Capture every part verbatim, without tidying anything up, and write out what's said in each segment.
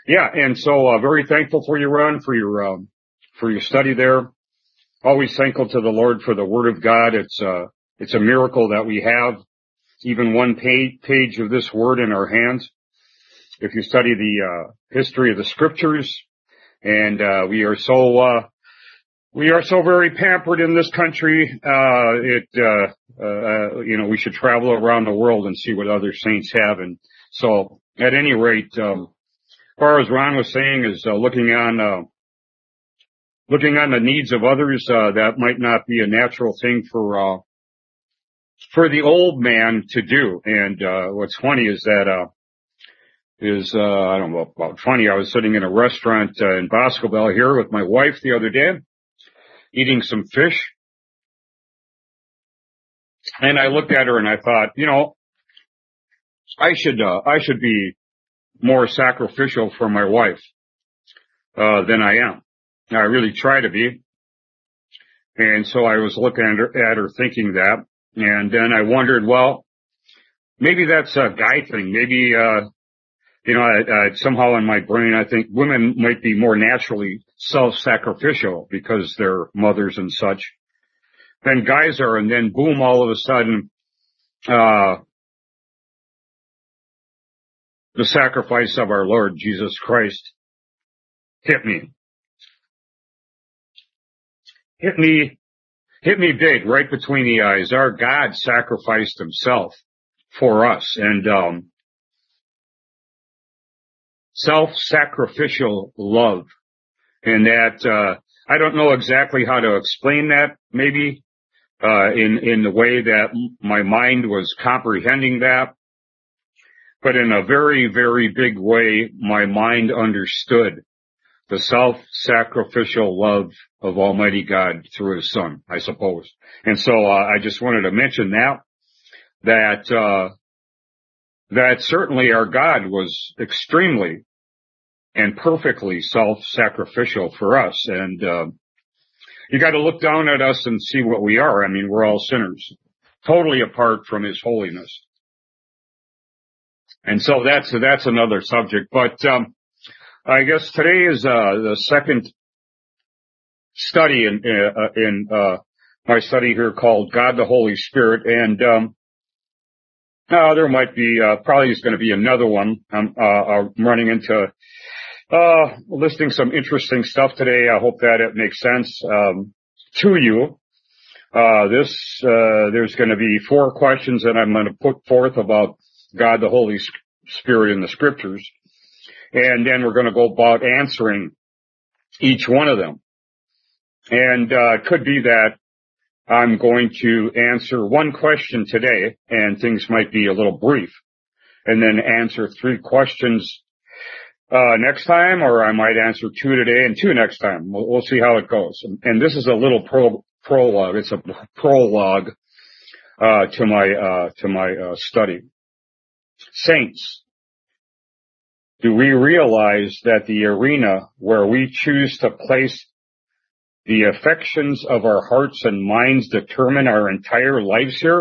Yeah, and so uh, very thankful for you, Ron, for your um, for your study there. Always thankful to the Lord for the Word of God. It's uh, it's a miracle that we have even one page, page of this Word in our hands. If you study the uh, history of the Scriptures, and uh, we are so uh, we are so very pampered in this country. Uh, it uh, uh, you know we should travel around the world and see what other saints have. And so, at any rate. Um, As far as Ron was saying, is uh, looking on uh, looking on the needs of others. Uh, that might not be a natural thing for uh, for the old man to do. And uh, what's funny is that uh, is uh, I don't know about funny. I was sitting in a restaurant uh, in Boscobel here with my wife the other day, eating some fish, and I looked at her and I thought, you know, I should uh, I should be more sacrificial for my wife uh, than I am. I really try to be. And so I was looking at her, at her thinking that. And then I wondered, well, maybe that's a guy thing. Maybe, uh, you know, I, I, somehow in my brain, I think women might be more naturally self-sacrificial because they're mothers and such than guys are. And then boom, all of a sudden, uh, the sacrifice of our Lord Jesus Christ hit me. Hit me, hit me big right between the eyes. Our God sacrificed himself for us. And, um, self-sacrificial love. And that, uh, I don't know exactly how to explain that, maybe, uh, in, in the way that my mind was comprehending that. But in a very, very big way, my mind understood the self-sacrificial love of Almighty God through his Son, I suppose. And so, uh, I just wanted to mention that, that, uh, that certainly our God was extremely and perfectly self-sacrificial for us. And, uh, you got to look down at us and see what we are. I mean, we're all sinners, totally apart from his holiness. And so that's, that's another subject. But, um, I guess today is, uh, the second study in, uh, in, uh, my study here called God the Holy Spirit. And, um, uh, there might be, uh, probably is going to be another one. I'm, uh, I'm running into, uh, listing some interesting stuff today. I hope that it makes sense, um, to you. Uh, this, uh, there's going to be four questions that I'm going to put forth about God the Holy Spirit in the Scriptures. And then we're going to go about answering each one of them. And, uh, it could be that I'm going to answer one question today and things might be a little brief and then answer three questions, uh, next time, or I might answer two today and two next time. We'll, we'll see how it goes. And, and this is a little pro, prologue. It's a prologue, uh, to my, uh, to my, uh, study. Saints, do we realize that the arena where we choose to place the affections of our hearts and minds determine our entire lives here?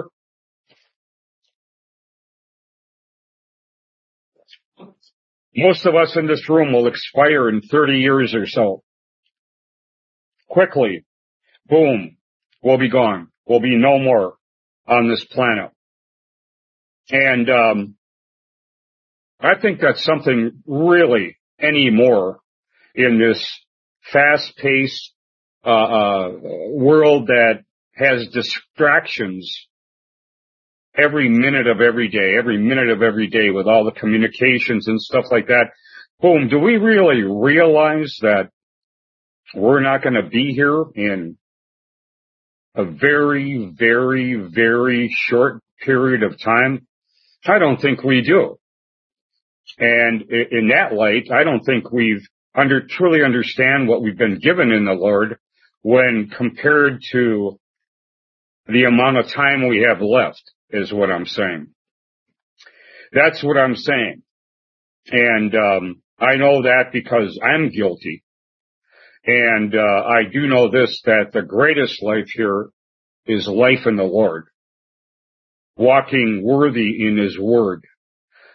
Most of us in this room will expire in thirty years or so. Quickly, boom, we'll be gone. We'll be no more on this planet. And, um, I think that's something really anymore in this fast-paced uh, uh, world that has distractions every minute of every day, every minute of every day with all the communications and stuff like that. Boom, do we really realize that we're not going to be here in a very, very, very short period of time? I don't think we do. And in that light, I don't think we've under, truly understand what we've been given in the Lord when compared to the amount of time we have left, is what I'm saying. That's what I'm saying. And um, I know that because I'm guilty. And uh, I do know this, that the greatest life here is life in the Lord, walking worthy in his word,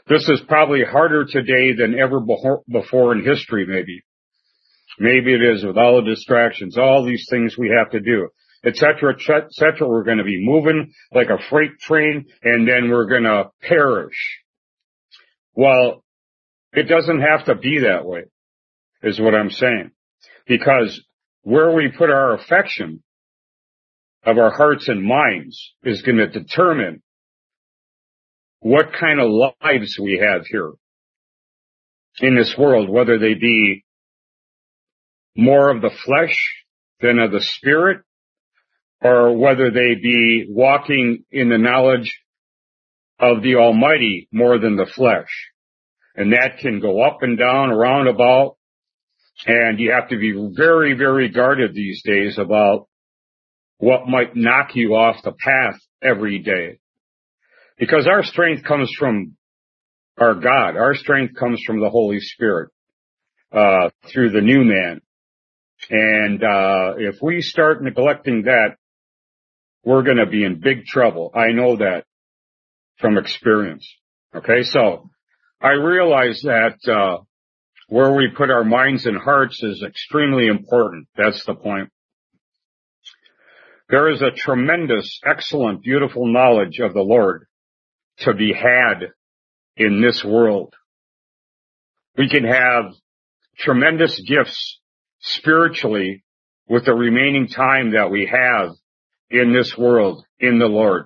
This is probably harder today than ever before in history, maybe. Maybe it is with all the distractions, all these things we have to do, et cetera, et cetera. We're going to be moving like a freight train, and then we're going to perish. Well, it doesn't have to be that way, is what I'm saying. Because where we put our affection of our hearts and minds is going to determine what kind of lives we have here in this world, whether they be more of the flesh than of the spirit, or whether they be walking in the knowledge of the Almighty more than the flesh. And that can go up and down, around about, and you have to be very, very guarded these days about what might knock you off the path every day. Because our strength comes from our God. Our strength comes from the Holy Spirit, uh, through the new man. And, uh, if we start neglecting that, we're going to be in big trouble. I know that from experience. Okay. So I realize that, uh, where we put our minds and hearts is extremely important. That's the point. There is a tremendous, excellent, beautiful knowledge of the Lord to be had in this world. We can have tremendous gifts spiritually with the remaining time that we have in this world, in the Lord.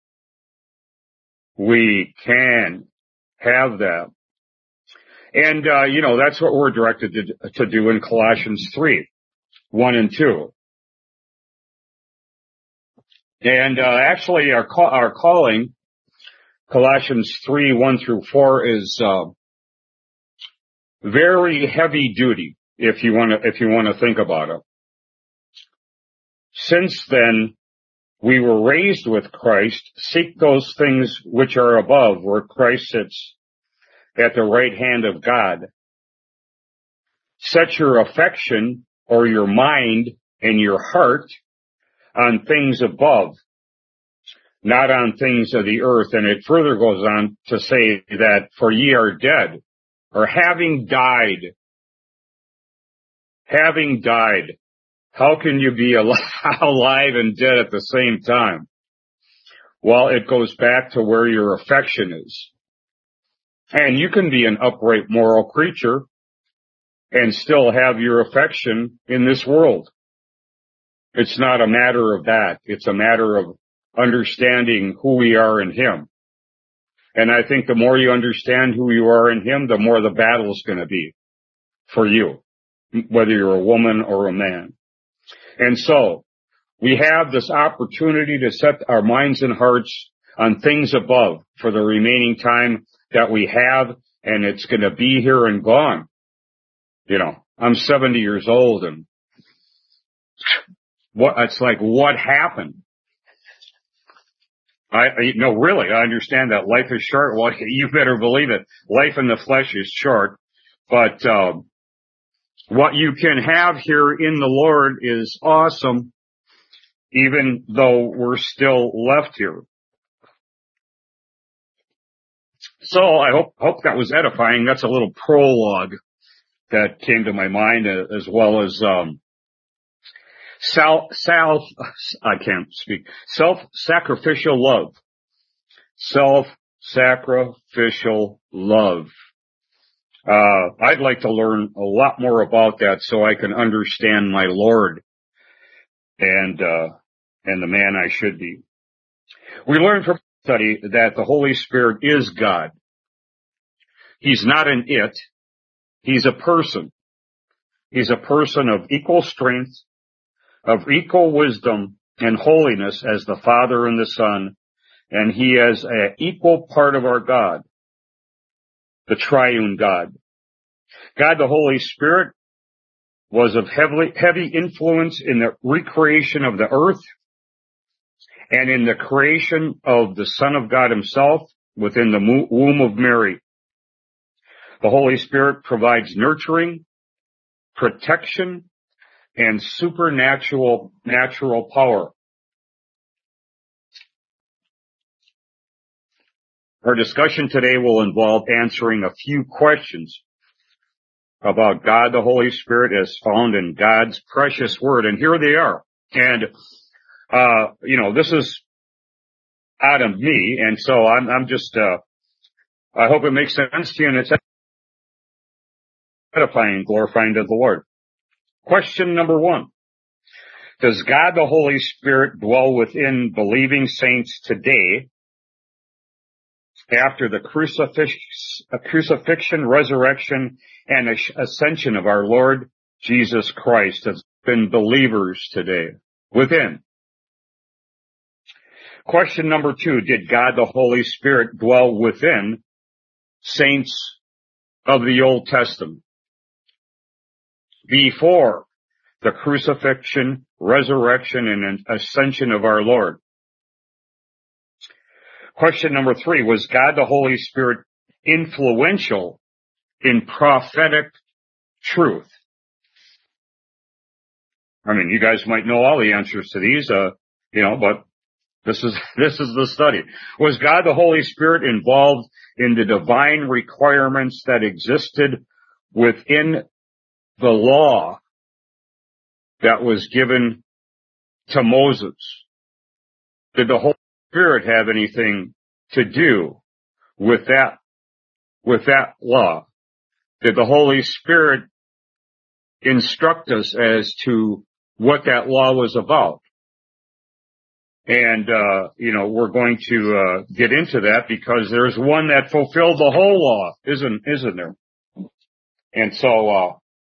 We can have that. And, uh, you know, that's what we're directed to, to do in Colossians three, one and two. And, uh, actually our call, our calling, Colossians three, one through four, is, uh, very heavy duty, if you want to, if you want to think about it. Since then, we were raised with Christ. Seek those things which are above, where Christ sits at the right hand of God. Set your affection, or your mind and your heart, on things above, not on things of the earth. And it further goes on to say that, for ye are dead, or having died. Having died. How can you be alive and dead at the same time? Well, it goes back to where your affection is. And you can be an upright moral creature and still have your affection in this world. It's not a matter of that. It's a matter of understanding who we are in Him. And I think the more you understand who you are in Him, the more the battle is going to be for you, whether you're a woman or a man. And so, we have this opportunity to set our minds and hearts on things above for the remaining time that we have, and it's going to be here and gone. You know, I'm seventy years old, and what, it's like, what happened? I, I no, really, I understand that life is short. Well, you better believe it. Life in the flesh is short, but, um, what you can have here in the Lord is awesome, even though we're still left here. So I hope, hope that was edifying. That's a little prologue that came to my mind, as well as, um, self, self, I can't speak, self-sacrificial love. Self-sacrificial love. Uh, I'd like to learn a lot more about that so I can understand my Lord and, uh, and the man I should be. We learned from study that the Holy Spirit is God. He's not an it. He's a person. He's a person of equal strength, of equal wisdom and holiness as the Father and the Son, and He is an equal part of our God, the triune God. God the Holy Spirit was of heavy, heavy influence in the recreation of the earth and in the creation of the Son of God Himself within the womb of Mary. The Holy Spirit provides nurturing, protection, and supernatural natural power. Our discussion today will involve answering a few questions about God the Holy Spirit as found in God's precious Word. And here they are. And, uh, you know, this is out of me. And so I'm, I'm just, uh, I hope it makes sense to you and it's edifying and glorifying to the Lord. Question number one. Does God the Holy Spirit dwell within believing saints today after the crucifix, crucifixion, resurrection, and ascension of our Lord Jesus Christ has been believers today? Within. Question number two. Did God the Holy Spirit dwell within saints of the Old Testament before the crucifixion, resurrection, and ascension of our Lord? Question number three, was God the Holy Spirit influential in prophetic truth? I mean, you guys might know all the answers to these, uh, you know, but this is, this is the study. Was God the Holy Spirit involved in the divine requirements that existed within the law that was given to Moses? Did the Holy Spirit have anything to do with that, with that law? Did the Holy Spirit instruct us as to what that law was about? And, uh, you know, we're going to, uh, get into that because there's one that fulfilled the whole law, isn't, isn't there? And so, uh,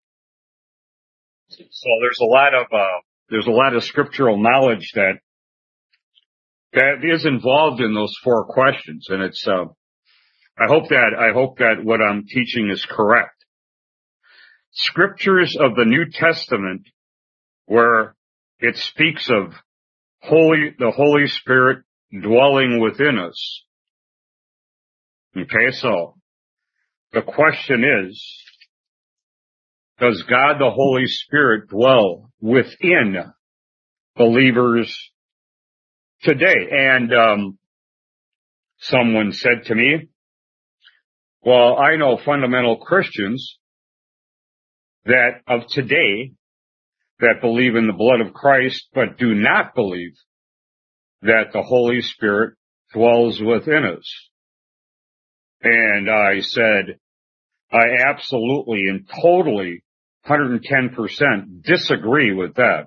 so there's a lot of, uh, there's a lot of scriptural knowledge that, that is involved in those four questions. And it's, uh, I hope that, I hope that what I'm teaching is correct. Scriptures of the New Testament where it speaks of Holy, the Holy Spirit dwelling within us. Okay, so the question is, does God the Holy Spirit dwell within believers today? And um someone said to me, well, I know fundamental Christians that of today that believe in the blood of Christ, but do not believe that the Holy Spirit dwells within us. And I said, I absolutely and totally one hundred ten percent disagree with that.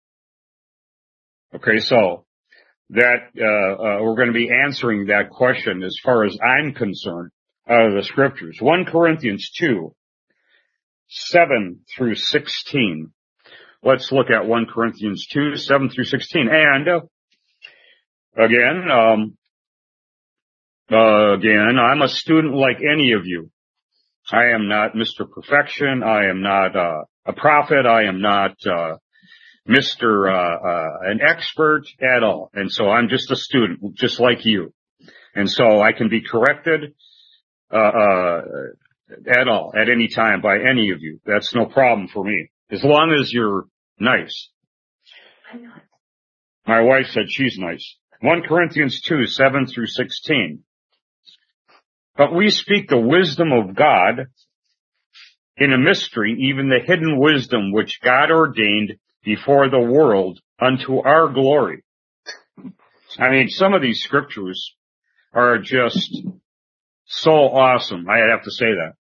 Okay, so that, uh, uh we're going to be answering that question as far as I'm concerned out of the scriptures. First Corinthians two, seven through sixteen. Let's look at First Corinthians two, seven through sixteen. And, uh, again, um, uh, again, I'm a student like any of you. I am not Mister Perfection. I am not, uh, a prophet. I am not, uh, Mister Uh, uh, an expert at all. And so I'm just a student, just like you. And so I can be corrected, uh, uh, at all, at any time by any of you. That's no problem for me. As long as you're nice. I'm not. My wife said she's nice. First Corinthians two, seven through sixteen. But we speak the wisdom of God in a mystery, even the hidden wisdom which God ordained before the world unto our glory. I mean, some of these scriptures are just so awesome. I have to say that.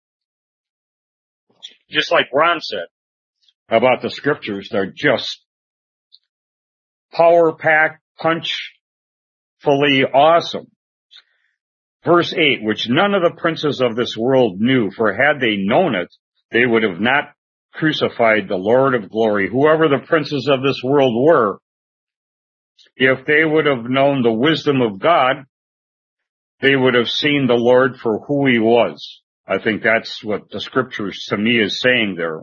Just like Ron said about the scriptures, they're just power-packed, punch-fully awesome. Verse eight, which none of the princes of this world knew, for had they known it, they would have not crucified the Lord of glory. Whoever the princes of this world were, if they would have known the wisdom of God, they would have seen the Lord for who he was. I think that's what the scriptures to me is saying there.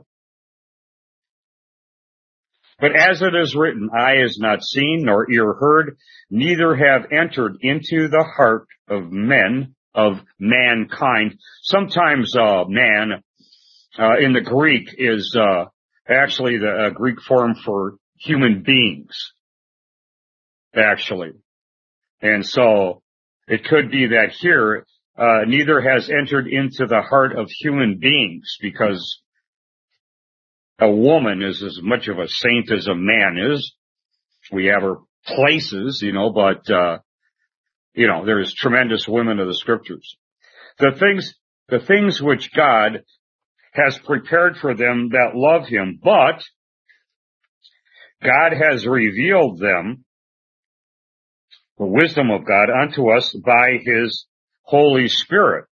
But as it is written, eye has not seen, nor ear heard, neither have entered into the heart of men, of mankind. Sometimes, uh, man, uh, in the Greek is, uh, actually the uh, Greek form for human beings. Actually. And so, It could be that here, uh, neither has entered into the heart of human beings, because a woman is as much of a saint as a man is. We have her places, you know, but, uh, you know, there's tremendous women of the scriptures. The things, the things which God has prepared for them that love him, but God has revealed them, the wisdom of God, unto us by his Holy Spirit.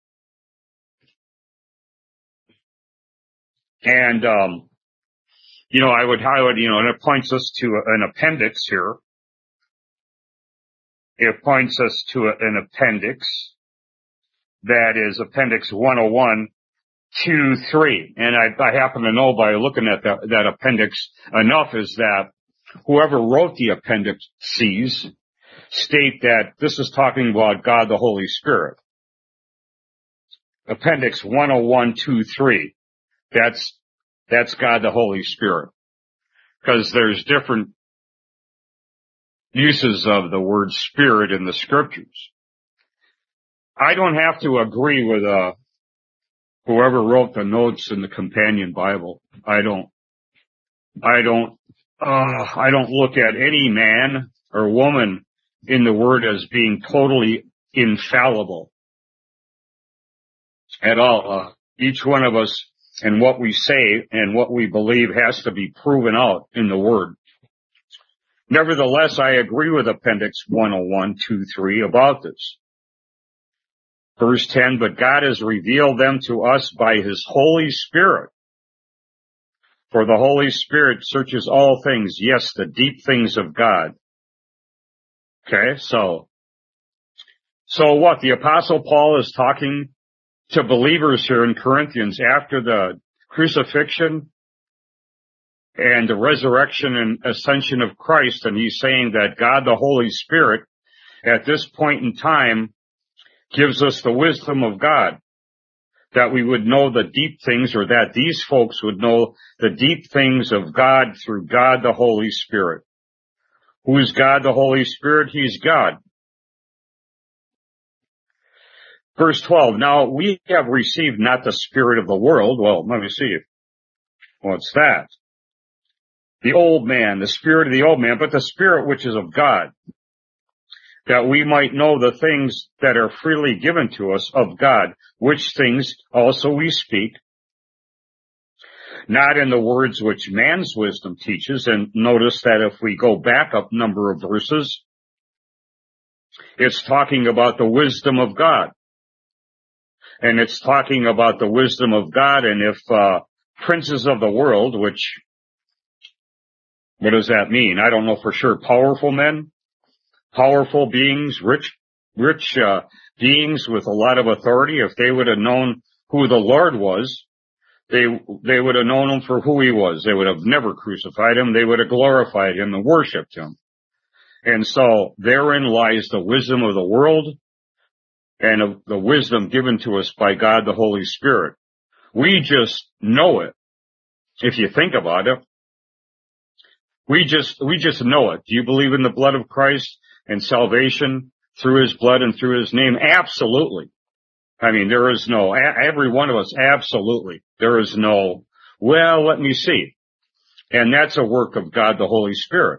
And, um, you know, I would, I would, you know, and it points us to an appendix here. It points us to an appendix that is Appendix one oh one, two, three. And I, I happen to know by looking at that, that appendix enough is that whoever wrote the appendices state that this is talking about God the Holy Spirit. Appendix one oh one, two, three. That's, that's God the Holy Spirit. Because there's different uses of the word spirit in the scriptures. I don't have to agree with, uh, whoever wrote the notes in the companion Bible. I don't, I don't, uh, I don't look at any man or woman in the word as being totally infallible at all. Uh, each one of us and what we say and what we believe has to be proven out in the word. Nevertheless, I agree with Appendix one oh one, two, three about this. Verse ten, but God has revealed them to us by his Holy Spirit. For the Holy Spirit searches all things, yes, the deep things of God. Okay, so, so what? The Apostle Paul is talking to believers here in Corinthians after the crucifixion and the resurrection and ascension of Christ, and he's saying that God, the Holy Spirit, at this point in time, gives us the wisdom of God, that we would know the deep things, or that these folks would know the deep things of God through God, the Holy Spirit. Who is God, the Holy Spirit? He's God. Verse twelve, now we have received not the spirit of the world. Well, let me see. What's that? The old man, the spirit of the old man, but the spirit which is of God, that we might know the things that are freely given to us of God, which things also we speak, not in the words which man's wisdom teaches. And notice that if we go back up a number of verses, it's talking about the wisdom of God. And it's talking about the wisdom of God. And if uh princes of the world, which, what does that mean? I don't know for sure. Powerful men, powerful beings, rich, rich uh beings with a lot of authority, if they would have known who the Lord was, they they would have known him for who he was. They would have never crucified him. They would have glorified him and worshipped him. And so therein lies the wisdom of the world and of the wisdom given to us by God the Holy Spirit. We just know it. If you think about it, we just we just know it. Do you believe in the blood of Christ and salvation through his blood and through his name? Absolutely. I mean, there is no, every one of us, absolutely. There is no, well, let me see. And that's a work of God the Holy Spirit.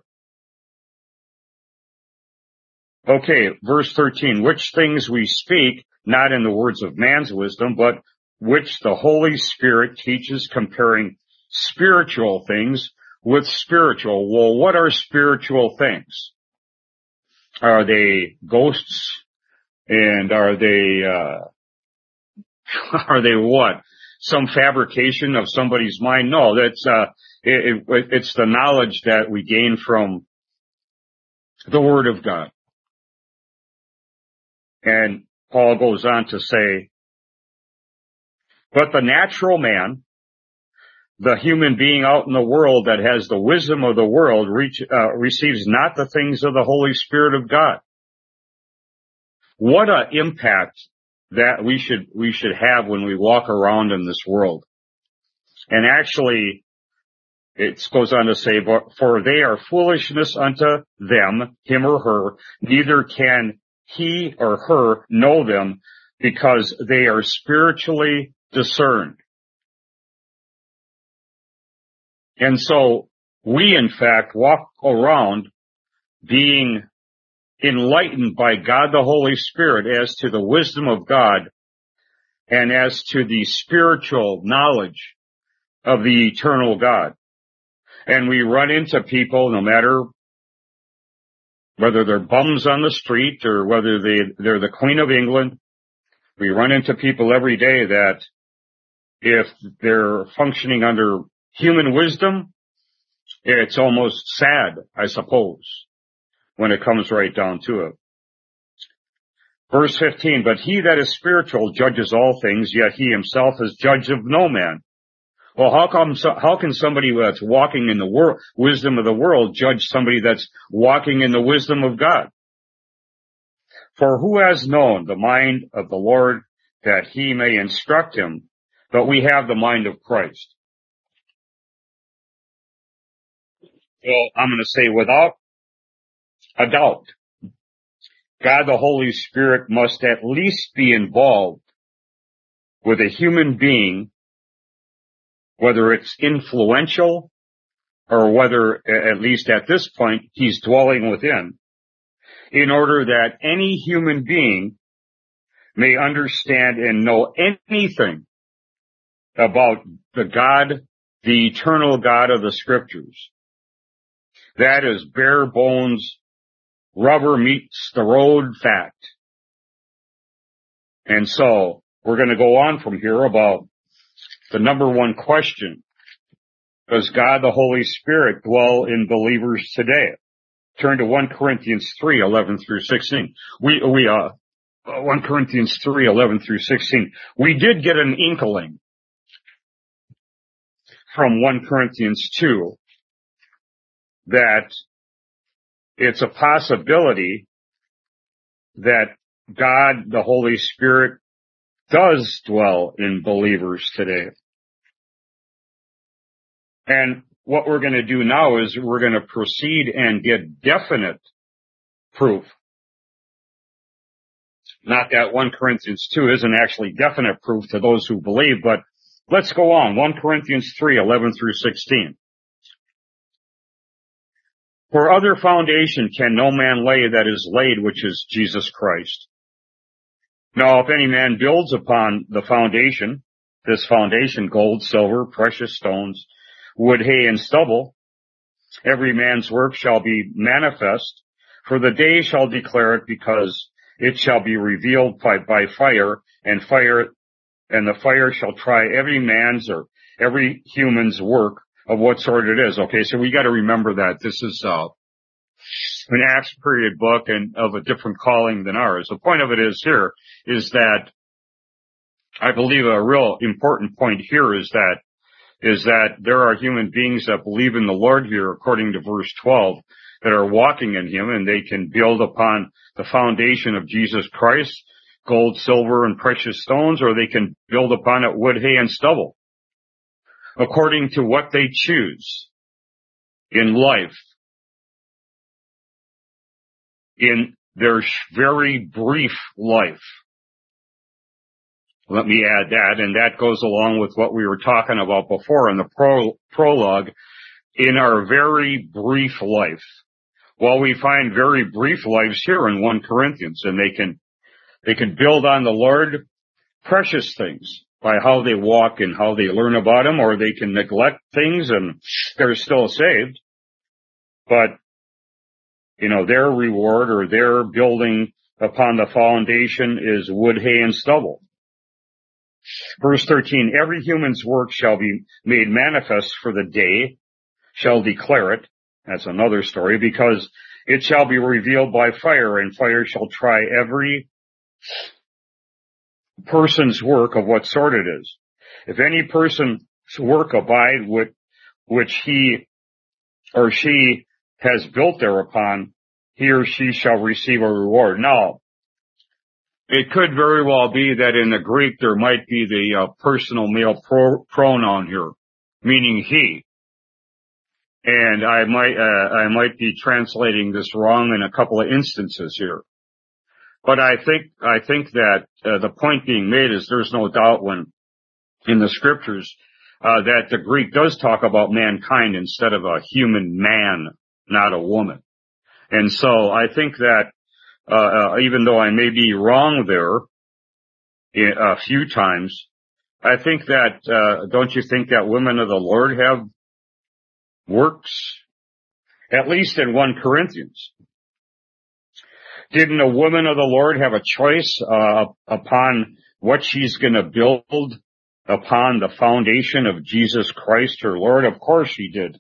Okay, verse thirteen, which things we speak, not in the words of man's wisdom, but which the Holy Spirit teaches, comparing spiritual things with spiritual. Well, what are spiritual things? Are they ghosts? And are they, uh, are they what? Some fabrication of somebody's mind? No, that's, uh, it, it, it's the knowledge that we gain from the Word of God. And Paul goes on to say, but the natural man, the human being out in the world that has the wisdom of the world, reach, uh, receives not the things of the Holy Spirit of God. What an impact that we should, we should have when we walk around in this world. And actually, it goes on to say, for they are foolishness unto them, him or her, neither can he or her know them because they are spiritually discerned. And so we, in fact, walk around being enlightened by God the Holy Spirit as to the wisdom of God and as to the spiritual knowledge of the eternal God. And we run into people, no matter whether they're bums on the street or whether they, they're the Queen of England, we run into people every day that if they're functioning under human wisdom, it's almost sad, I suppose, when it comes right down to it. Verse fifteen, but he that is spiritual judges all things, yet he himself is judge of no man. Well, how come, how can somebody that's walking in the wor- wisdom of the world judge somebody that's walking in the wisdom of God? For who has known the mind of the Lord that he may instruct him? But we have the mind of Christ. Well, I'm going to say without a doubt, God the Holy Spirit must at least be involved with a human being, whether it's influential or whether, at least at this point, he's dwelling within, in order that any human being may understand and know anything about the God, the eternal God of the Scriptures. That is bare bones, rubber meets the road fact. And so we're going to go on from here about the number one question. Does God the Holy Spirit dwell in believers today? Turn to First Corinthians three, eleven through sixteen. We, we, uh, First Corinthians three, eleven through sixteen. We did get an inkling from First Corinthians two that it's a possibility that God, the Holy Spirit, does dwell in believers today. And what we're going to do now is we're going to proceed and get definite proof. Not that First Corinthians two isn't actually definite proof to those who believe, but let's go on. First Corinthians three, eleven through sixteen. For other foundation can no man lay that is laid, which is Jesus Christ. Now, if any man builds upon the foundation, this foundation, gold, silver, precious stones, wood, hay, and stubble, every man's work shall be manifest, for the day shall declare it, because it shall be revealed by, by fire, and fire, and the fire shall try every man's or every human's work of what sort it is. Okay, so we got to remember that this is uh, an Acts period book and of a different calling than ours. The point of it is here is that I believe a real important point here is that is that there are human beings that believe in the Lord here, according to verse twelve, that are walking in him, and they can build upon the foundation of Jesus Christ, gold, silver, and precious stones, or they can build upon it wood, hay, and stubble, according to what they choose in life, in their very brief life. Let me add that, and that goes along with what we were talking about before in the pro- prologue, in our very brief life. Well, we find very brief lives here in First Corinthians, and they can, they can build on the Lord precious things by how they walk and how they learn about him, or they can neglect things and they're still saved. But, you know, their reward or their building upon the foundation is wood, hay, and stubble. Verse thirteen, every human's work shall be made manifest, for the day shall declare it. That's another story, because it shall be revealed by fire, and fire shall try every person's work of what sort it is. If any person's work abide with which he or she has built thereupon, he or she shall receive a reward. Now, it could very well be that in the Greek there might be the uh, personal male pro- pronoun here, meaning he. And I might, uh, I might be translating this wrong in a couple of instances here. But I think, I think that uh, the point being made is there's no doubt when in the scriptures uh, that the Greek does talk about mankind instead of a human man, not a woman. And so I think that uh, uh, even though I may be wrong there a few times, I think that, uh, don't you think that women of the Lord have works? At least in First Corinthians. Didn't a woman of the Lord have a choice uh, upon what she's going to build upon the foundation of Jesus Christ, her Lord? Of course she did.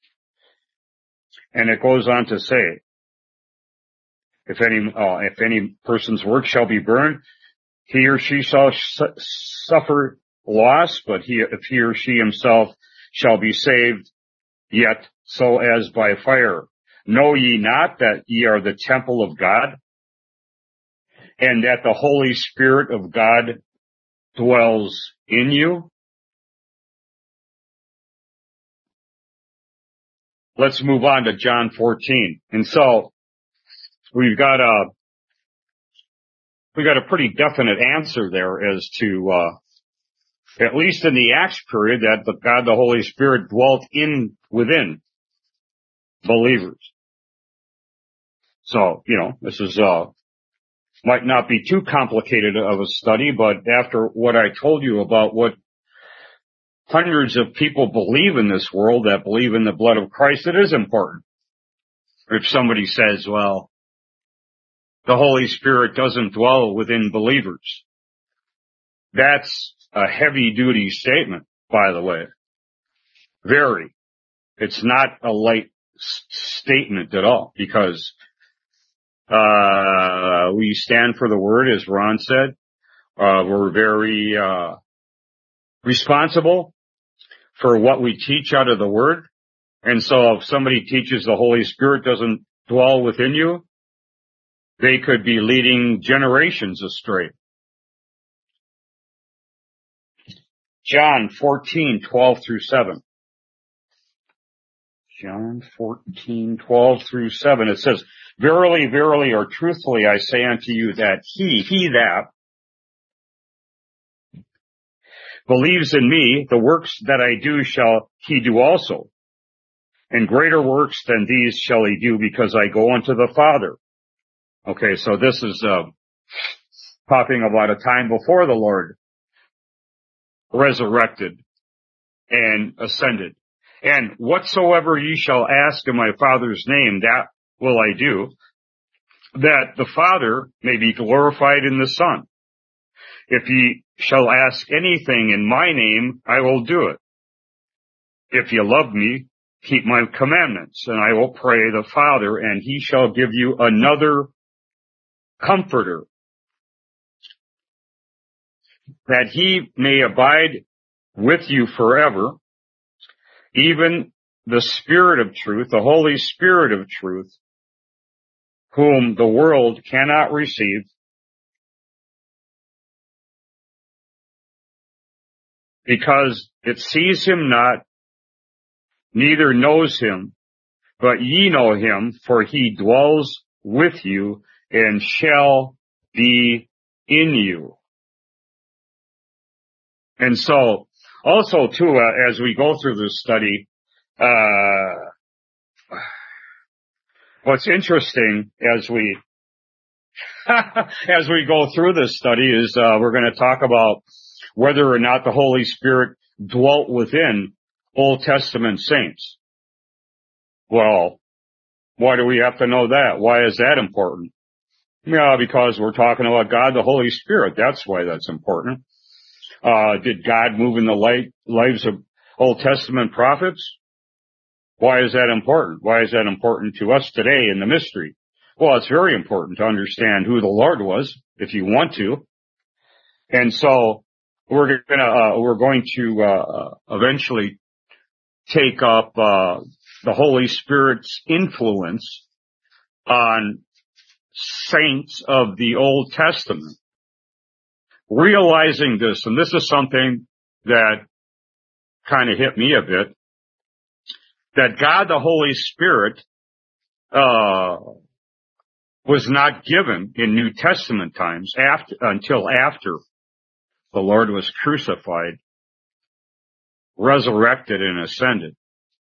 And it goes on to say, if any, uh, if any person's work shall be burned, he or she shall su- suffer loss, but he, if he or she himself shall be saved, yet so as by fire. Know ye not that ye are the temple of God, and that the Holy Spirit of God dwells in you? Let's move on to John fourteen. And so we've got a we got a pretty definite answer there as to uh at least in the Acts period that the God the Holy Spirit dwelt in within believers. So, you know, this is uh might not be too complicated of a study, but after what I told you about what hundreds of people believe in this world that believe in the blood of Christ, it is important. If somebody says, well, the Holy Spirit doesn't dwell within believers, that's a heavy duty statement, by the way. Very. It's not a light s- statement at all, because uh we stand for the word, as Ron said. Uh we're very uh responsible for what we teach out of the word. And so if somebody teaches the Holy Spirit doesn't dwell within you, they could be leading generations astray. John fourteen, twelve through seven. John fourteen, twelve through seven. It says, verily, verily, or truthfully, I say unto you that he, he that believes in me, the works that I do shall he do also. And greater works than these shall he do, because I go unto the Father. Okay, so this is uh, talking about a time before the Lord resurrected and ascended. And whatsoever ye shall ask in my Father's name, that will I do, that the Father may be glorified in the Son. If ye shall ask anything in my name, I will do it. If ye love me, keep my commandments, and I will pray the Father, and he shall give you another Comforter, that he may abide with you forever, even the Spirit of truth, the Holy Spirit of truth, whom the world cannot receive, because it sees him not, neither knows him, but ye know him, for he dwells with you and shall be in you. And so, also too, uh, as we go through this study, uh, what's interesting as we, as we go through this study is, uh, we're going to talk about whether or not the Holy Spirit dwelt within Old Testament saints. Well, why do we have to know that? Why is that important? Yeah, because we're talking about God, the Holy Spirit. That's why that's important. Uh, did God move in the light, lives of Old Testament prophets? Why is that important? Why is that important to us today in the mystery? Well, it's very important to understand who the Lord was, if you want to. And so we're gonna, uh, we're going to, uh, eventually take up, uh, the Holy Spirit's influence on saints of the Old Testament. Realizing this, and this is something that kind of hit me a bit, that God the Holy Spirit uh was not given in New Testament times after, until after the Lord was crucified, resurrected, and ascended.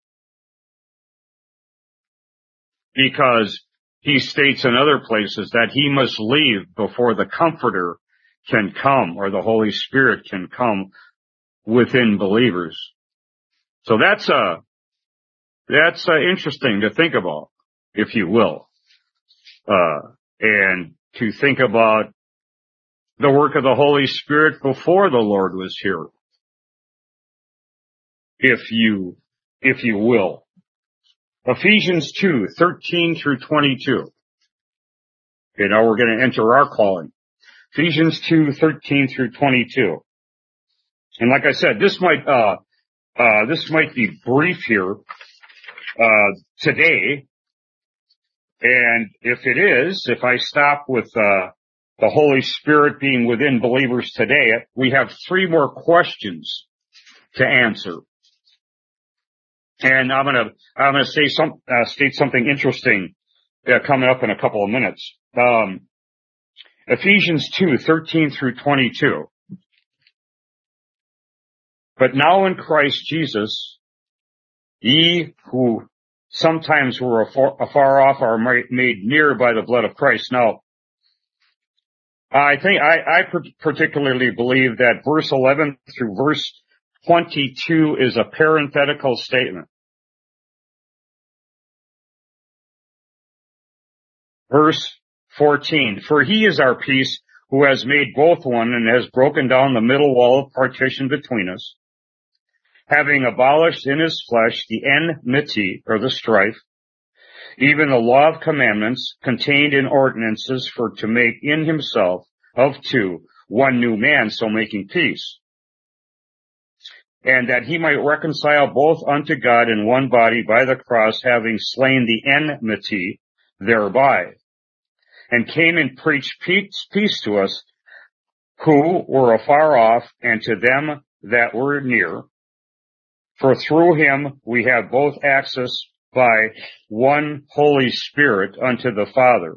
Because he states in other places that he must leave before the Comforter can come, or the Holy Spirit can come within believers. So that's uh, that's uh, interesting to think about, if you will, uh, and to think about the work of the Holy Spirit before the Lord was here, if you, if you will. Ephesians two, thirteen through twenty-two. Okay, now we're going to enter our calling. Ephesians two, thirteen through twenty-two. And like I said, this might, uh, uh, this might be brief here, uh, today. And if it is, if I stop with, uh, the Holy Spirit being within believers today, we have three more questions to answer. And I'm gonna, I'm gonna say some, uh, state something interesting, uh, coming up in a couple of minutes. Um, Ephesians two, thirteen through twenty-two. But now in Christ Jesus, ye who sometimes were afar, afar off are made near by the blood of Christ. Now, I think, I, I particularly believe that verse eleven through verse twenty-two is a parenthetical statement. Verse fourteen, for he is our peace, who has made both one and has broken down the middle wall of partition between us, having abolished in his flesh the enmity, or the strife, even the law of commandments contained in ordinances, for to make in himself of two one new man, so making peace, and that he might reconcile both unto God in one body by the cross, having slain the enmity thereby, and came and preached peace, peace to us who were afar off, and to them that were near. For through him we have both access by one Holy Spirit unto the Father.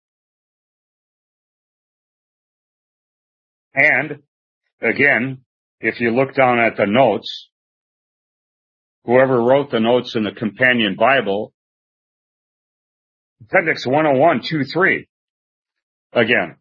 And again, if you look down at the notes, whoever wrote the notes in the Companion Bible, Appendix one oh one, two, three, again,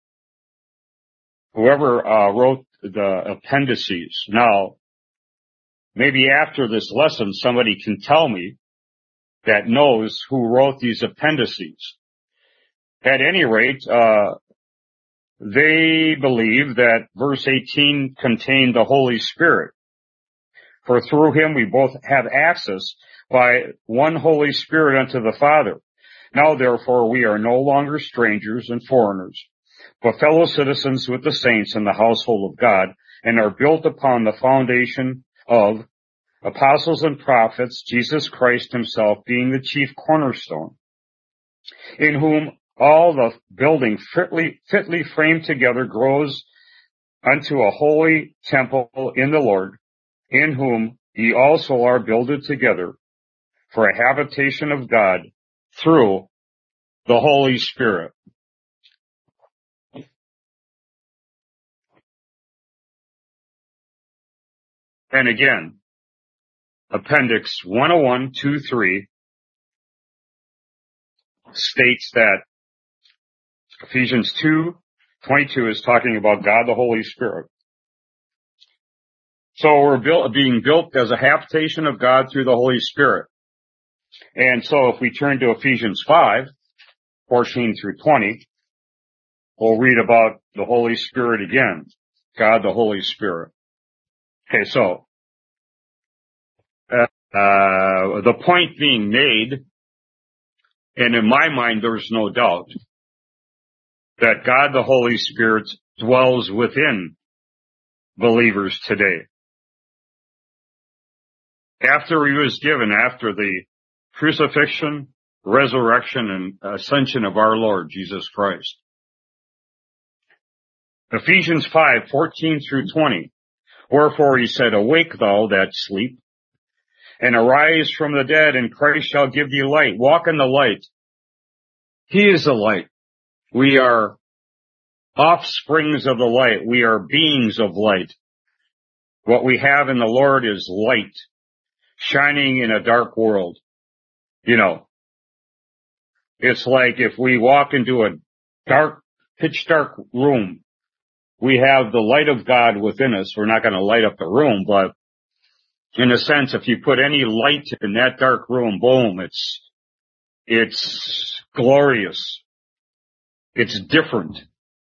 whoever uh, wrote the appendices. Now, maybe after this lesson, somebody can tell me that knows who wrote these appendices. At any rate, uh, they believe that verse eighteen contained the Holy Spirit. For through him we both have access by one Holy Spirit unto the Father. Now therefore we are no longer strangers and foreigners, but fellow citizens with the saints in the household of God, and are built upon the foundation of apostles and prophets, Jesus Christ himself being the chief cornerstone, in whom all the building fitly, fitly framed together grows unto a holy temple in the Lord, in whom ye also are builded together for a habitation of God through the Holy Spirit. And again, Appendix one oh one, two, three states that Ephesians two twenty-two is talking about God the Holy Spirit. So we're built, being built as a habitation of God through the Holy Spirit. And so if we turn to Ephesians five, fourteen through twenty, we'll read about the Holy Spirit again. God the Holy Spirit. Okay, so uh, uh, the point being made, and in my mind there's no doubt, that God the Holy Spirit dwells within believers today. After he was given, after the crucifixion, resurrection, and ascension of our Lord Jesus Christ. Ephesians five, fourteen through twenty. Wherefore he said, awake thou that sleep, and arise from the dead, and Christ shall give thee light. Walk in the light. He is the light. We are offsprings of the light. We are beings of light. What we have in the Lord is light, shining in a dark world. You know, it's like if we walk into a dark, pitch dark room, we have the light of God within us. We're not going to light up the room, but in a sense, if you put any light in that dark room, boom, it's, it's glorious. It's different.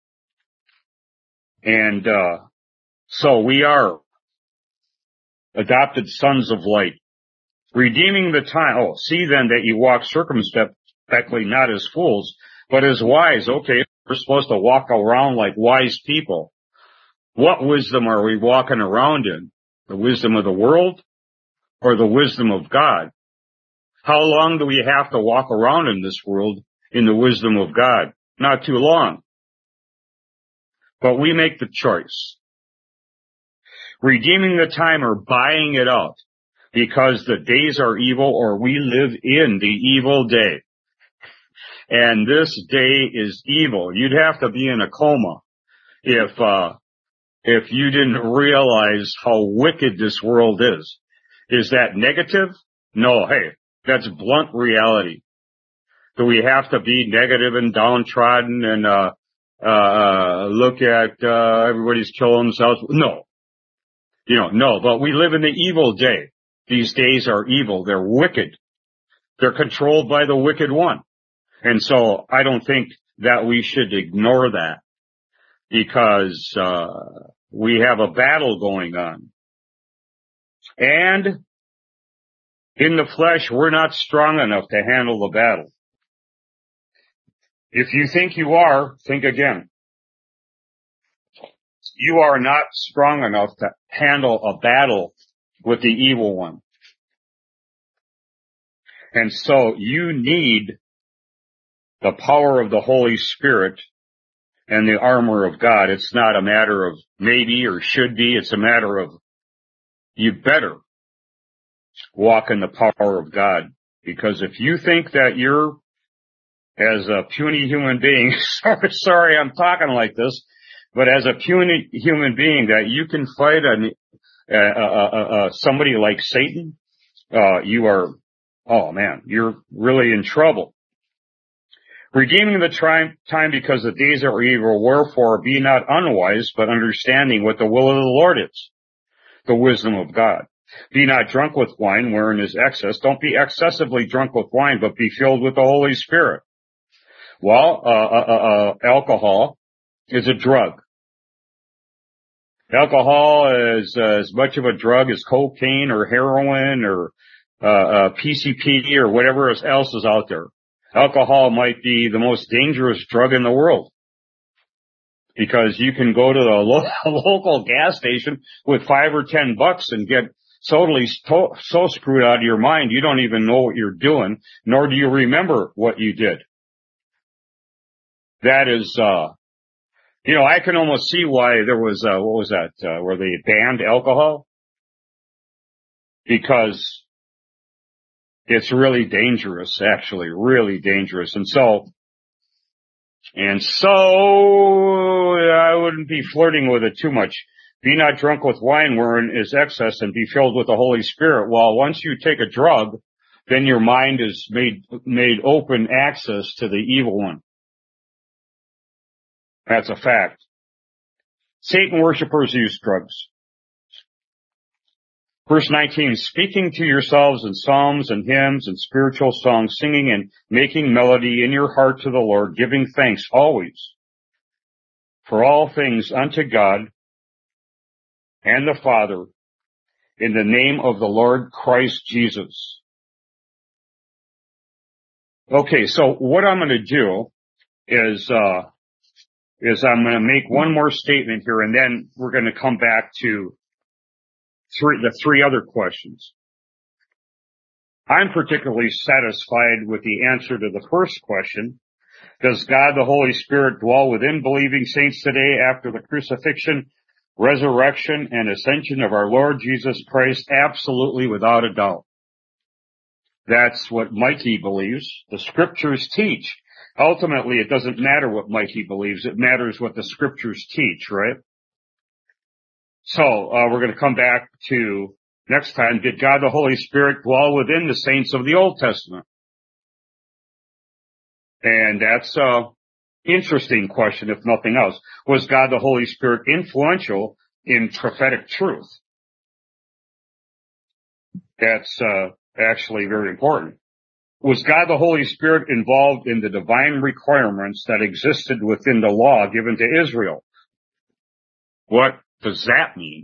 And, uh, so we are adopted sons of light, redeeming the time. Oh, see then that you walk circumspectly, not as fools, but as wise. Okay, we're supposed to walk around like wise people. What wisdom are we walking around in? The wisdom of the world or the wisdom of God? How long do we have to walk around in this world in the wisdom of God? Not too long. But we make the choice. Redeeming the time or buying it out because the days are evil, or we live in the evil day. And this day is evil. You'd have to be in a coma if, uh, if you didn't realize how wicked this world is. Is that negative? No, hey, that's blunt reality. Do we have to be negative and downtrodden and, uh, uh, look at, uh, everybody's killing themselves? No. You know, no, but we live in the evil day. These days are evil. They're wicked. They're controlled by the wicked one. And so I don't think that we should ignore that because, uh, we have a battle going on. And in the flesh, we're not strong enough to handle the battle. If you think you are, think again. You are not strong enough to handle a battle with the evil one. And so you need the power of the Holy Spirit and the armor of God. It's not a matter of maybe or should be. It's a matter of you better walk in the power of God. Because if you think that you're, as a puny human being, sorry, sorry I'm talking like this, but as a puny human being, that you can fight an, uh, uh, uh, uh, somebody like Satan, uh, you are, oh man, you're really in trouble. Redeeming the time because the days are evil, wherefore be not unwise, but understanding what the will of the Lord is, the wisdom of God. Be not drunk with wine, wherein is excess. Don't be excessively drunk with wine, but be filled with the Holy Spirit. Well, uh, uh, uh, alcohol is a drug. Alcohol is uh, as much of a drug as cocaine or heroin or uh, uh, P C P or whatever else is out there. Alcohol might be the most dangerous drug in the world because you can go to the lo- local gas station with five or ten bucks and get totally so, so screwed out of your mind you don't even know what you're doing, nor do you remember what you did. That is, uh, you know, I can almost see why there was, uh, what was that, uh, where they banned alcohol? Because it's really dangerous, actually, really dangerous. And so, and so, I wouldn't be flirting with it too much. Be not drunk with wine wherein is excess, and be filled with the Holy Spirit. Well, once you take a drug, then your mind is made, made open access to the evil one. That's a fact. Satan worshipers use drugs. Verse nineteen, speaking to yourselves in psalms and hymns and spiritual songs, singing and making melody in your heart to the Lord, giving thanks always for all things unto God and the Father in the name of the Lord Christ Jesus. Okay, so what I'm going to do is, uh, is I'm going to make one more statement here, and then we're going to come back to three, the three other questions. I'm particularly satisfied with the answer to the first question. Does God the Holy Spirit dwell within believing saints today after the crucifixion, resurrection, and ascension of our Lord Jesus Christ? Absolutely, without a doubt. That's what Mikey believes. The scriptures teach ultimately it doesn't matter what Mikey believes. It matters what the scriptures teach, right? So, uh, we're going to come back to next time. Did God the Holy Spirit dwell within the saints of the Old Testament? And that's a interesting question, if nothing else. Was God the Holy Spirit influential in prophetic truth? That's uh, actually very important. Was God the Holy Spirit involved in the divine requirements that existed within the law given to Israel? What does that mean?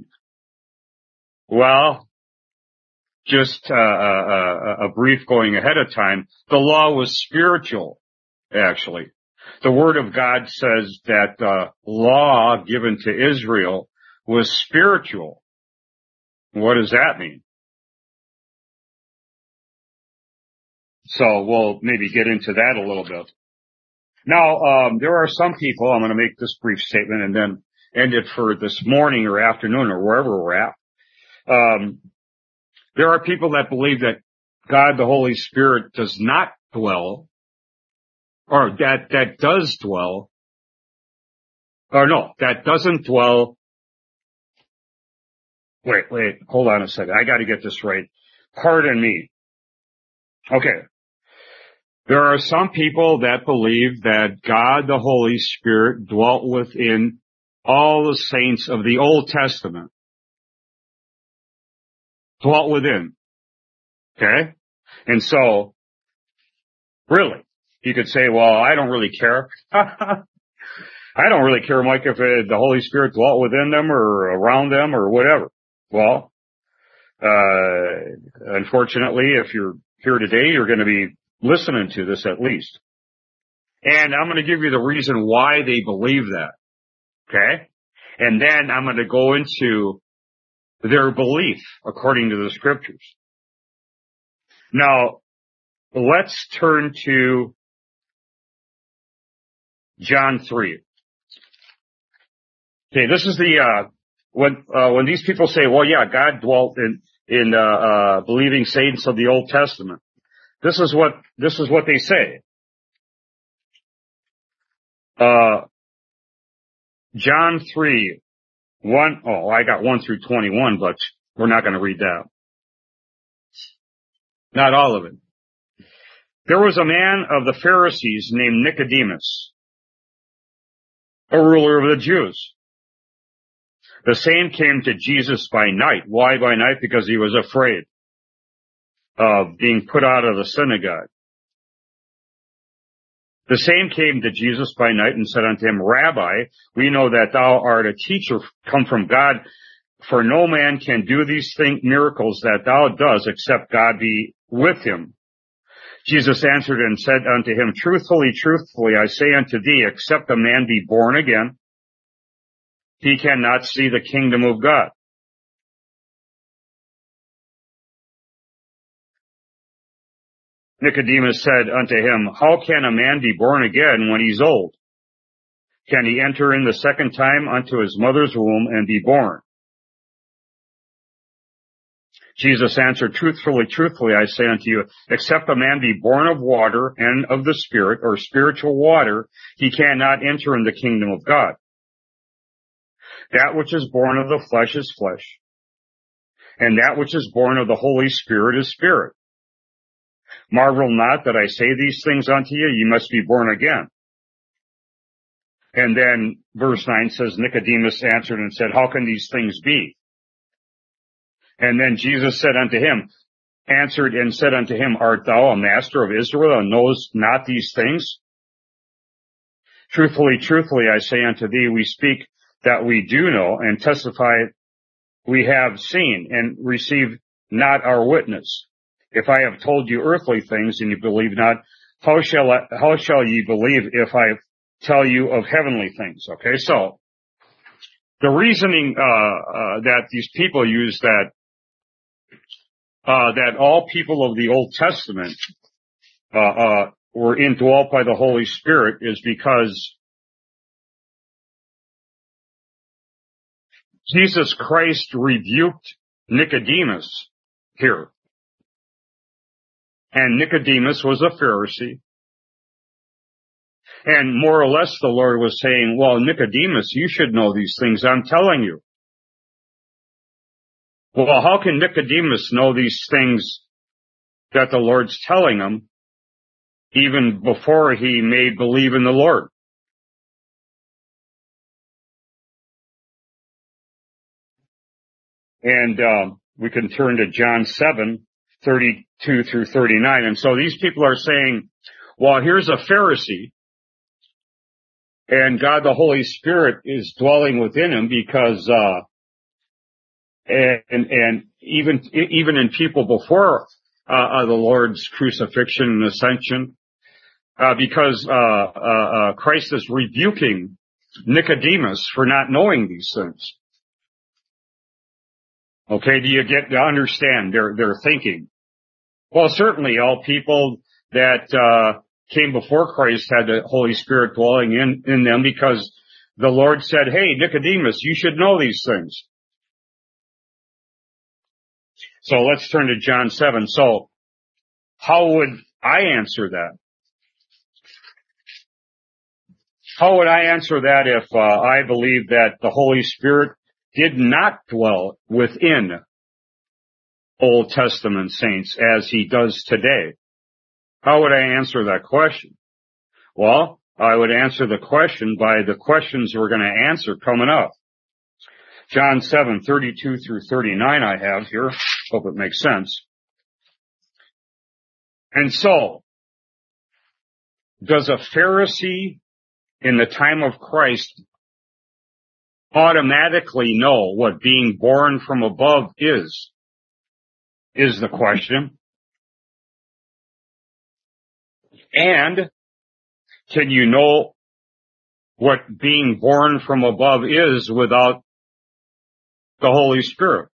Well, just uh, a, a brief going ahead of time, the law was spiritual, actually. The Word of God says that the law given to Israel was spiritual. What does that mean? So we'll maybe get into that a little bit. Now, um, there are some people, I'm going to make this brief statement and then end it for this morning or afternoon or wherever we're at. Um, there are people that believe that God, the Holy Spirit, does not dwell, or that, that does dwell, or no, that doesn't dwell. Wait, wait, hold on a second. I got to get this right. Pardon me. Okay. There are some people that believe that God, the Holy Spirit, dwelt within all the saints of the Old Testament. Dwelt within. Okay? And so, really, you could say, well, I don't really care. I don't really care, Mike, if it, the Holy Spirit dwelt within them or around them or whatever. Well, uh, unfortunately, if you're here today, you're going to be listening to this at least. And I'm going to give you the reason why they believe that. Okay? And then I'm going to go into their belief according to the scriptures. Now, let's turn to John three. Okay, this is the, uh, when, uh, when these people say, well, yeah, God dwelt in, in, uh, uh, believing saints of the Old Testament. This is what, this is what they say. Uh, John three, one, oh, I got one through twenty-one, but we're not going to read that. Not all of it. There was a man of the Pharisees named Nicodemus, a ruler of the Jews. The same came to Jesus by night. Why by night? Because he was afraid of being put out of the synagogue. The same came to Jesus by night and said unto him, Rabbi, we know that thou art a teacher come from God, for no man can do these things, miracles that thou dost, except God be with him. Jesus answered and said unto him, Truthfully, truthfully, I say unto thee, except a man be born again, he cannot see the kingdom of God. Nicodemus said unto him, How can a man be born again when he's old? Can he enter in the second time unto his mother's womb and be born? Jesus answered, Truthfully, truthfully, I say unto you, except a man be born of water and of the Spirit, or spiritual water, he cannot enter in the kingdom of God. That which is born of the flesh is flesh, and that which is born of the Holy Spirit is spirit. Marvel not that I say these things unto you, you must be born again. And then verse nine says, Nicodemus answered and said, How can these things be? And then Jesus said unto him, answered and said unto him, Art thou a master of Israel and knowest not these things? Truthfully, truthfully, I say unto thee, we speak that we do know and testify we have seen and receive not our witness. If I have told you earthly things and you believe not, how shall I, how shall ye believe if I tell you of heavenly things? Okay, so the reasoning uh, uh that these people use that uh that all people of the Old Testament uh uh were indwelt by the Holy Spirit is because Jesus Christ rebuked Nicodemus here. And Nicodemus was a Pharisee. And more or less the Lord was saying, well, Nicodemus, you should know these things I'm telling you. Well, how can Nicodemus know these things that the Lord's telling him even before he may believe in the Lord? And uh, we can turn to John seven, thirty-two through thirty-nine. And so these people are saying, well, here's a Pharisee, and God the Holy Spirit is dwelling within him because, uh, and, and even, even in people before, uh, the Lord's crucifixion and ascension, uh, because, uh, uh, uh, Christ is rebuking Nicodemus for not knowing these things. Okay. Do you get to understand their, their thinking? Well, certainly all people that, uh, came before Christ had the Holy Spirit dwelling in, in them because the Lord said, hey, Nicodemus, you should know these things. So let's turn to John seven. So how would I answer that? How would I answer that if uh, I believe that the Holy Spirit did not dwell within Old Testament saints as he does today? How would I answer that question? Well, I would answer the question by the questions we're going to answer coming up. John seven, thirty-two through thirty-nine I have here. Hope it makes sense. And so, does a Pharisee in the time of Christ automatically know what being born from above is? Is the question. And can you know what being born from above is without the Holy Spirit?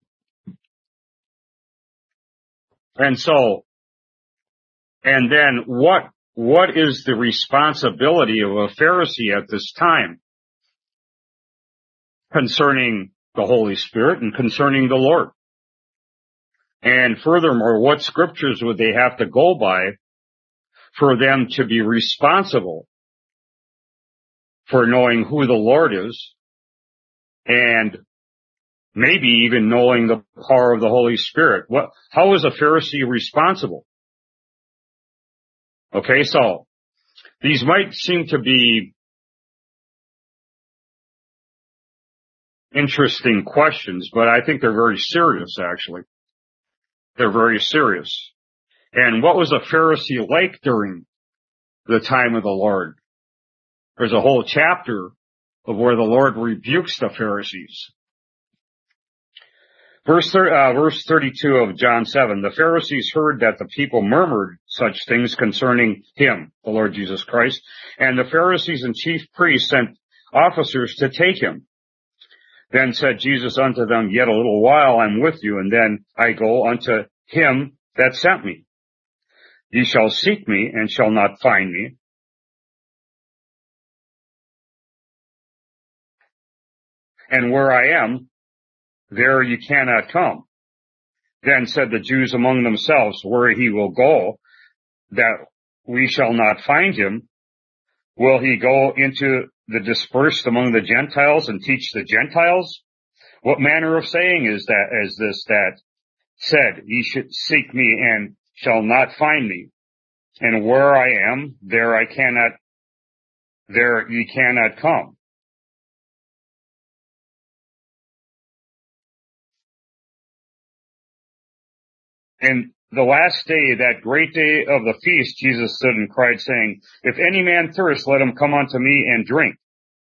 And so, and then what, what is the responsibility of a Pharisee at this time concerning the Holy Spirit and concerning the Lord? And furthermore, what scriptures would they have to go by for them to be responsible for knowing who the Lord is and maybe even knowing the power of the Holy Spirit? What, how is a Pharisee responsible? Okay, so these might seem to be interesting questions, but I think they're very serious, actually. They're very serious. And what was a Pharisee like during the time of the Lord? There's a whole chapter of where the Lord rebukes the Pharisees. Verse, uh, verse thirty-two of John seven, the Pharisees heard that the people murmured such things concerning him, the Lord Jesus Christ, and the Pharisees and chief priests sent officers to take him. Then said Jesus unto them, yet a little while I'm with you, and then I go unto him that sent me. Ye shall seek me, and shall not find me. And where I am, there ye cannot come. Then said the Jews among themselves, where he will go, that we shall not find him, will he go into the dispersed among the Gentiles and teach the Gentiles? What manner of saying is that, as this, that said, ye should seek me and shall not find me, and where I am, there I cannot, there ye cannot come. And the last day, that great day of the feast, Jesus stood and cried, saying, if any man thirst, let him come unto me and drink.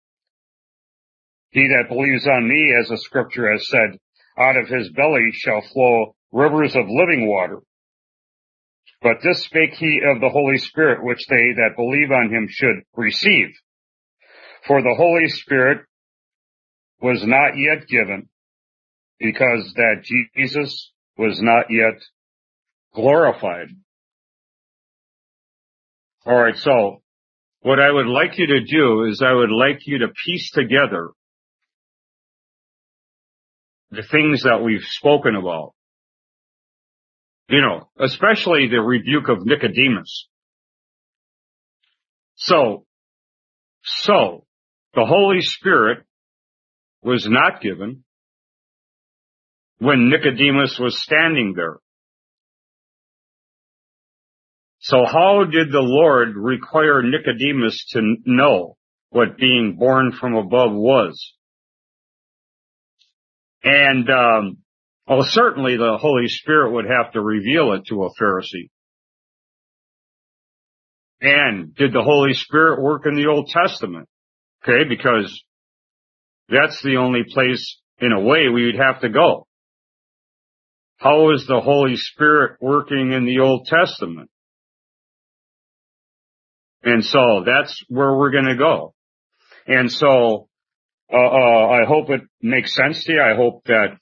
He that believes on me, as the scripture has said, out of his belly shall flow rivers of living water. But this spake he of the Holy Spirit, which they that believe on him should receive. For the Holy Spirit was not yet given, because that Jesus was not yet glorified. All right, so what I would like you to do is I would like you to piece together the things that we've spoken about. You know, especially the rebuke of Nicodemus. So, So, the Holy Spirit was not given when Nicodemus was standing there. So how did the Lord require Nicodemus to know what being born from above was? And, um, well, certainly the Holy Spirit would have to reveal it to a Pharisee. And did the Holy Spirit work in the Old Testament? Okay, because that's the only place, in a way, we would have to go. How is the Holy Spirit working in the Old Testament? And so that's where we're going to go. And so uh, uh, I hope it makes sense to you. I hope that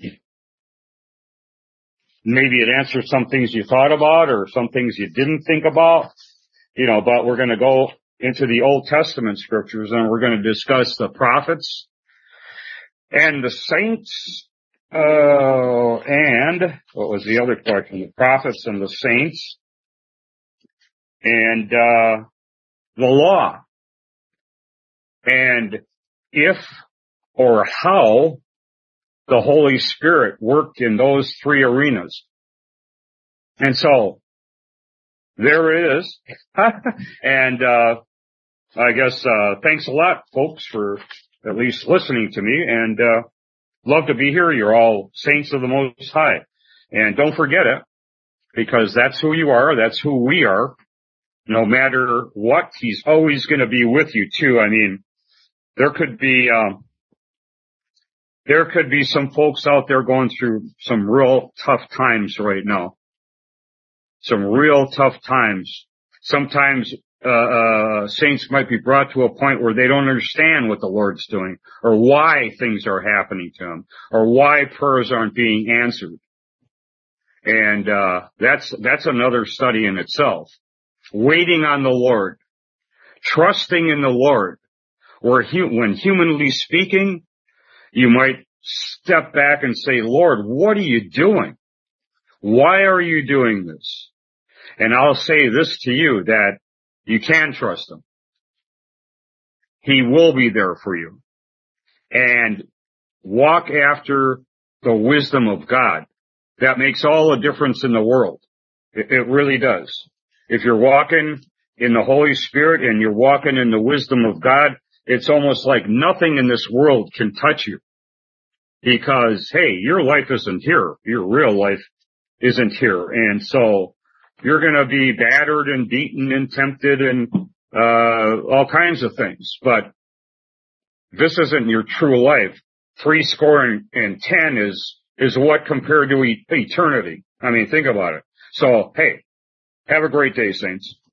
maybe it answers some things you thought about or some things you didn't think about. You know, but we're going to go into the Old Testament scriptures and we're going to discuss the prophets and the saints. Uh, and what was the other question? The prophets and the saints and, uh, the law. And if or how the Holy Spirit worked in those three arenas. And so there it is. And, uh, I guess, uh, thanks a lot, folks, for at least listening to me and, uh, love to be here. You're all saints of the Most High. And don't forget it, because that's who you are. That's who we are. No matter what, He's always going to be with you too. I mean, there could be, um, there could be some folks out there going through some real tough times right now. Some real tough times. Sometimes, uh, uh, saints might be brought to a point where they don't understand what the Lord's doing, or why things are happening to them, or why prayers aren't being answered. And, uh, that's, that's another study in itself. Waiting on the Lord. Trusting in the Lord. Where he, when humanly speaking, you might step back and say, Lord, what are you doing? Why are you doing this? And I'll say this to you, that you can trust Him. He will be there for you. And walk after the wisdom of God. That makes all the difference in the world. It, it really does. If you're walking in the Holy Spirit and you're walking in the wisdom of God, it's almost like nothing in this world can touch you. Because, hey, your life isn't here. Your real life isn't here. And so you're going to be battered and beaten and tempted and uh all kinds of things. But this isn't your true life. Three score and, and ten is is what compared to e- eternity. I mean, think about it. So, hey, have a great day, saints.